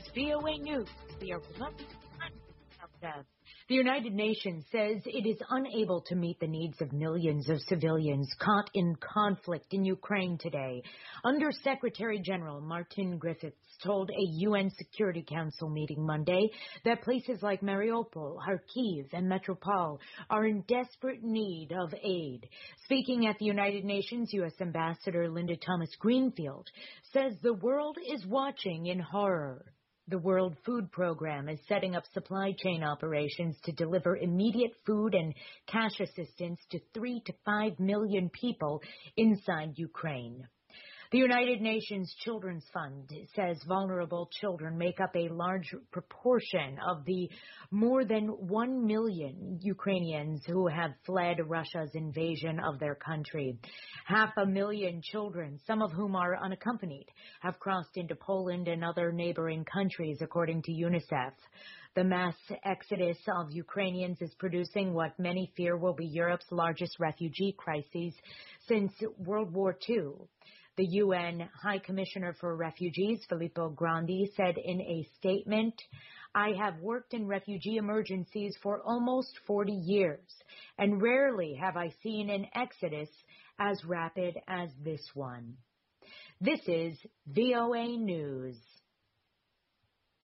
VOA News. We are presenting the United Nations says it is unable to meet the needs of millions of civilians caught in conflict in Ukraine today. Under-Secretary General Martin Griffiths told a UN Security Council meeting Monday that places like Mariupol, Kharkiv, and Metropole are in desperate need of aid. Speaking at the United Nations, U.S. Ambassador Linda Thomas-Greenfield says the world is watching in horror. The World Food Program is setting up supply chain operations to deliver immediate food and cash assistance to 3 to 5 million people inside Ukraine. The United Nations Children's Fund says vulnerable children make up a large proportion of the more than 1 million Ukrainians who have fled Russia's invasion of their country. 500,000 children, some of whom are unaccompanied, have crossed into Poland and other neighboring countries, according to UNICEF. The mass exodus of Ukrainians is producing what many fear will be Europe's largest refugee crisis since World War II. The UN High Commissioner for Refugees, Filippo Grandi, said in a statement, "I have worked in refugee emergencies for almost 40 years, and rarely have I seen an exodus as rapid as this one." This is VOA News.